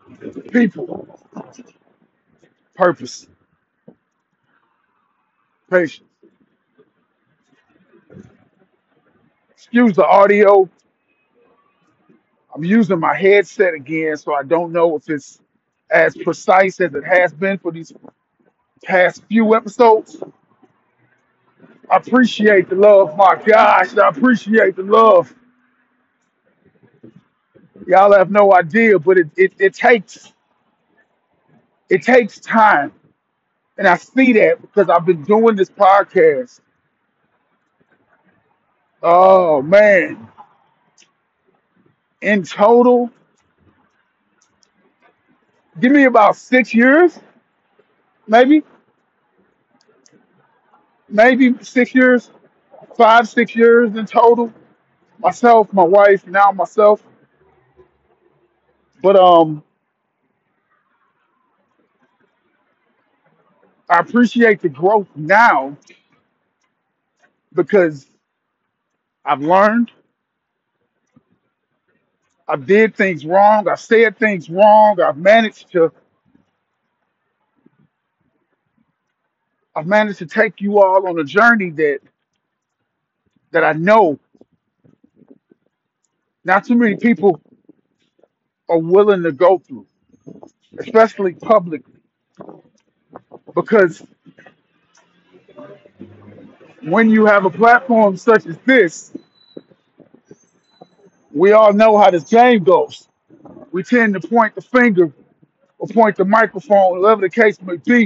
People, purpose, patience. Excuse the audio. I'm using my headset again, so I don't know if it's as precise as it has been for these past few episodes. I appreciate the love. My gosh, I appreciate the love. Y'all have no idea, but it takes time. And I see that because I've been doing this podcast. Oh man. In total, give me about 6 years, maybe, maybe 6 years, 5, 6 years in total. Myself, my wife, now myself. But I appreciate the growth now because I've learned, I did things wrong, I said things wrong, I've managed to take you all on a journey that I know not too many people are willing to go through, especially publicly. Because when you have a platform such as this, we all know how this game goes. We tend to point the finger or point the microphone, whatever the case may be,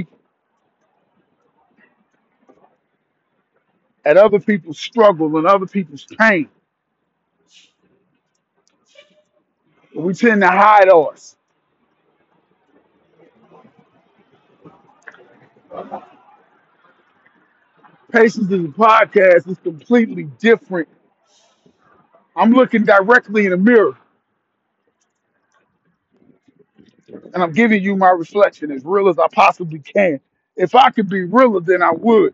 at other people's struggle and other people's pain. We tend to hide ours. Patience is a podcast is completely different. I'm looking directly in the mirror and I'm giving you my reflection as real as I possibly can. If I could be realer, then I would.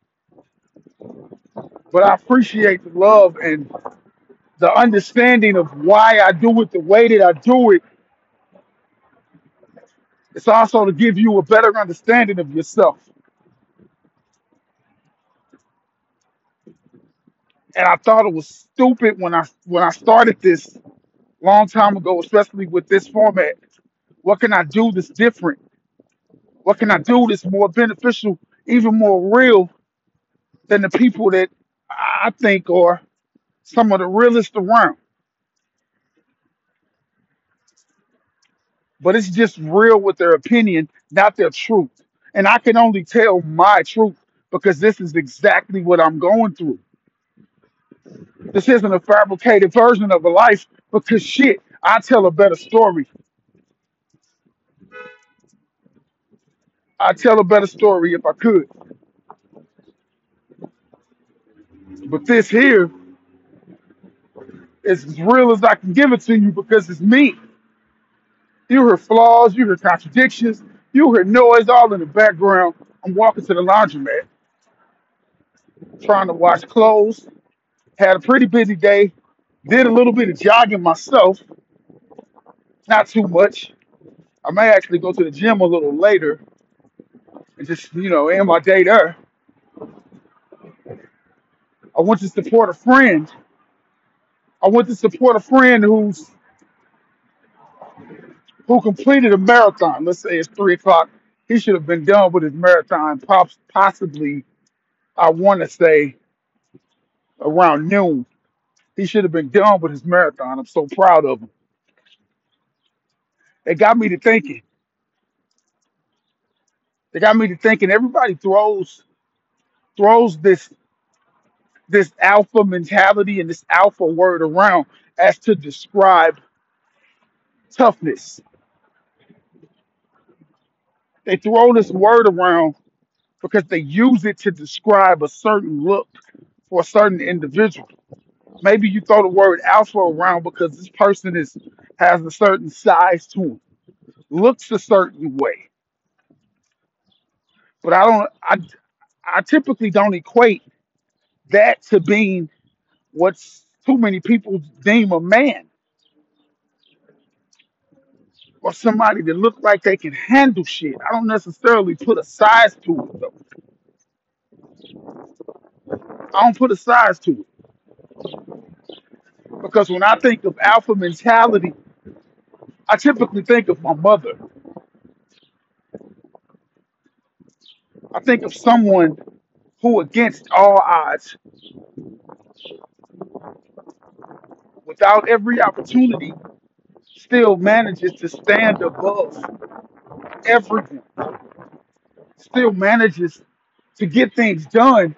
But I appreciate the love and the understanding of why I do it the way that I do it. It's also to give you a better understanding of yourself. And I thought it was stupid when I started this long time ago, especially with this format. What can I do that's different? What can I do that's more beneficial, even more real than the people that I think are some of the realest around? But it's just real with their opinion, not their truth. And I can only tell my truth because this is exactly what I'm going through. This isn't a fabricated version of a life because shit, I tell a better story. I tell a better story if I could. But this here is as real as I can give it to you because it's me. You hear flaws, you hear contradictions, you hear noise all in the background. I'm walking to the laundromat, trying to wash clothes. Had a pretty busy day. Did a little bit of jogging myself, not too much. I may actually go to the gym a little later and just, end my day there. I went to support a friend. I went to support a friend who completed a marathon. Let's say it's 3 o'clock. He should have been done with his marathon, possibly, I want to say, around noon. He should have been done with his marathon. I'm so proud of him. It got me to thinking. It got me to thinking. Everybody throws this alpha mentality and this alpha word around as to describe toughness. They throw this word around because they use it to describe a certain look for a certain individual. Maybe you throw the word alpha around because this person is has a certain size to him, looks a certain way. But I typically don't equate that to being what's too many people deem a man. or somebody that look like they can handle shit. I don't necessarily put a size to it though. I don't put a size to it because when I think of alpha mentality, I typically think of my mother. I think of someone who, against all odds, without every opportunity, still manages to stand above everyone, still manages to get things done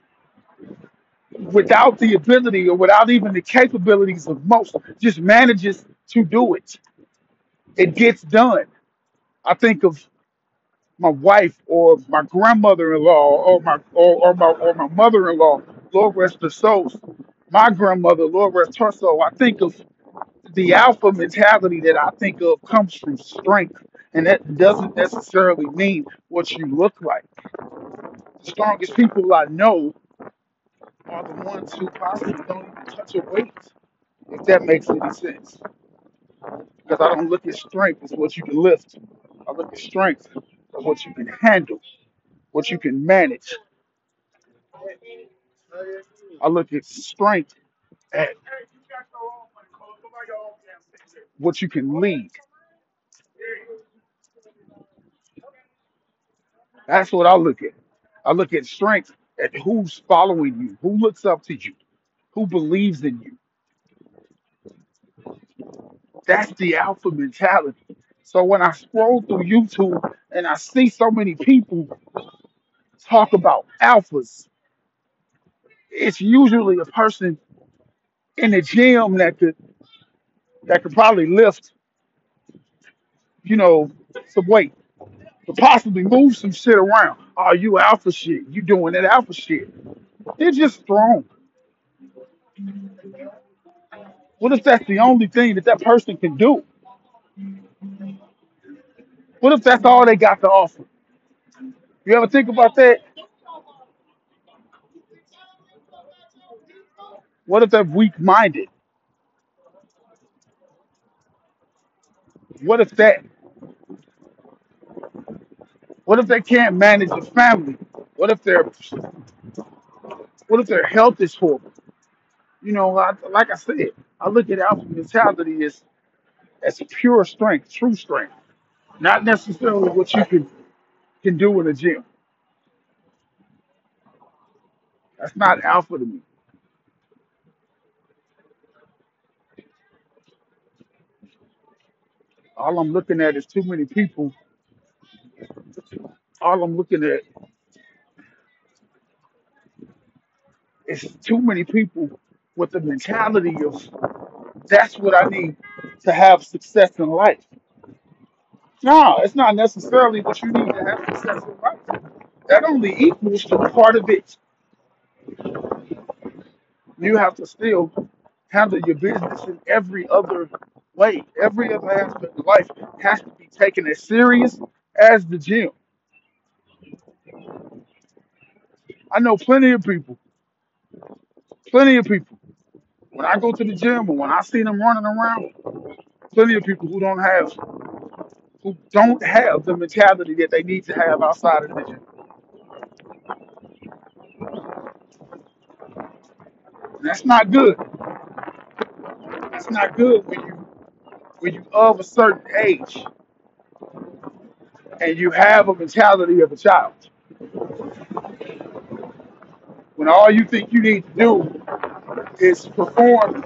without the ability or without even the capabilities of most, just manages to do it. It gets done. I think of my wife or my grandmother-in-law or my mother-in-law, Lord rest her souls. My grandmother, Lord rest her soul. I think of the alpha mentality that I think of comes from strength, and that doesn't necessarily mean what you look like. The strongest people I know are the ones who possibly don't even touch a weight, if that makes any sense. Because I don't look at strength as what you can lift. I look at strength as what you can handle, what you can manage. I look at strength at what you can lead. That's what I look at. I look at strength at who's following you, who looks up to you, who believes in you. That's the alpha mentality. So when I scroll through YouTube and I see so many people talk about alphas, it's usually a person in the gym that could probably lift, you know, some weight, could possibly move some shit around. Oh, you alpha shit. You doing that alpha shit. They're just strong. What if that's the only thing that person can do? What if that's all they got to offer? You ever think about that? What if they're weak minded? What if that? What if they can't manage a family? What if their what if their health is horrible? Like I said, I look at alpha mentality as pure strength, true strength, not necessarily what you can do in a gym. That's not alpha to me. All I'm looking at is too many people. All I'm looking at is too many people with the mentality of that's what I need to have success in life. No, it's not necessarily what you need to have success in life. That only equals to part of it. You have to still handle your business in every other way. Every other aspect of life has to be taken as serious as the gym. I know plenty of people. When I go to the gym or when I see them running around, plenty of people who don't have the mentality that they need to have outside of the gym. And that's not good. That's not good when you of a certain age and you have a mentality of a child. When all you think you need to do is perform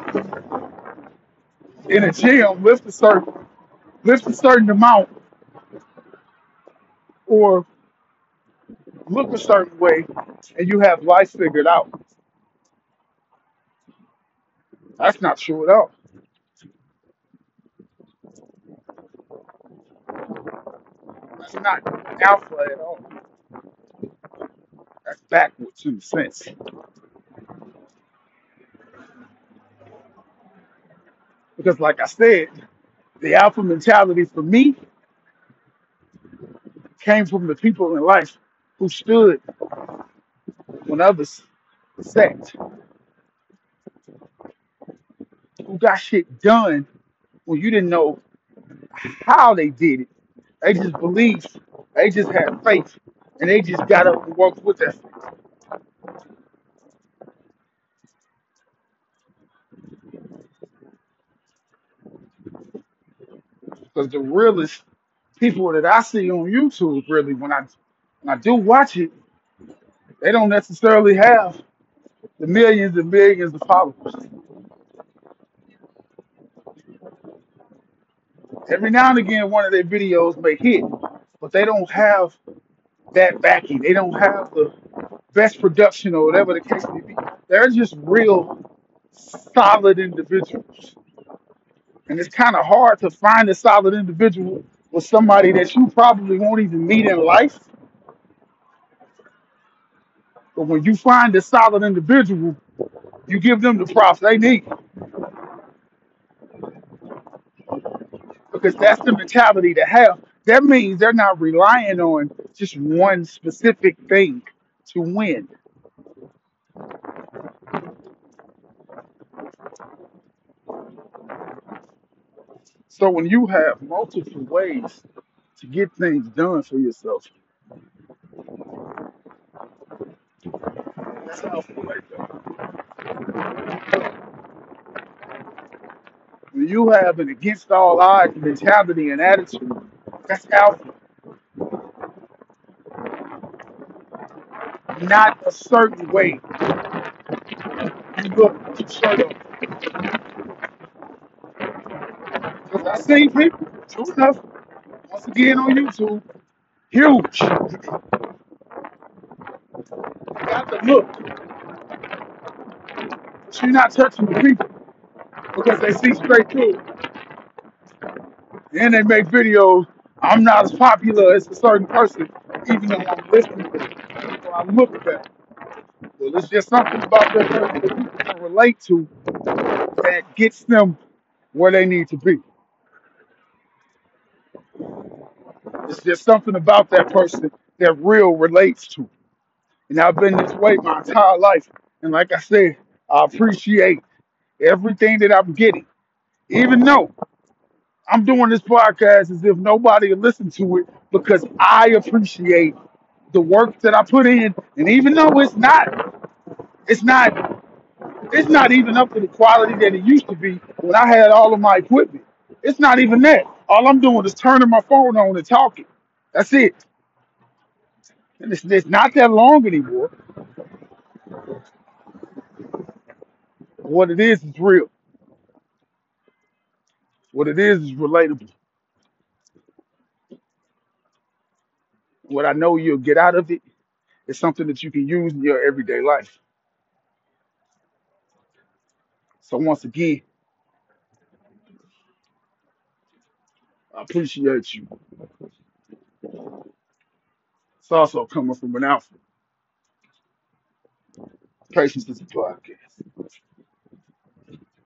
in a gym, lift a certain amount, or look a certain way, and you have life figured out. That's not true at all. That's not alpha at all. That's backwards in a sense. Because, like I said, the alpha mentality for me came from the people in life who stood when others sat, who got shit done when you didn't know how they did it. They just believed. They just had faith, and they just got up and worked with that faith. Because the realest people that I see on YouTube, really, when I do watch it, they don't necessarily have the millions and millions of followers. Every now and again, one of their videos may hit, but they don't have that backing. They don't have the best production or whatever the case may be. They're just real solid individuals. And it's kind of hard to find a solid individual with somebody that you probably won't even meet in life. But when you find a solid individual, you give them the props they need because that's the mentality to have. That means they're not relying on just one specific thing to win. So when you have multiple ways to get things done for yourself, that's alpha right there. When you have an against all odds mentality and attitude, that's alpha. Not a certain way you look to shirt up. Because I seen people, true enough, once again on YouTube, huge. You got the look, but you're not touching the people because they see straight through it. Then they make videos. I'm not as popular as a certain person, even though I'm listening to them. So I look at that. Well, it's just something about that person that people can relate to that gets them where they need to be. It's just something about that person that real relates to. And I've been this way my entire life. And like I said, I appreciate everything that I'm getting. Even though I'm doing this podcast as if nobody will listen to it because I appreciate the work that I put in. And even though it's not, it's not even up to the quality that it used to be when I had all of my equipment. It's not even that. All I'm doing is turning my phone on and talking. That's it. And it's not that long anymore. What it is real. What it is relatable. What I know you'll get out of it is something that you can use in your everyday life. So once again, I appreciate you. It's also coming from an alpha. Patience is a podcast.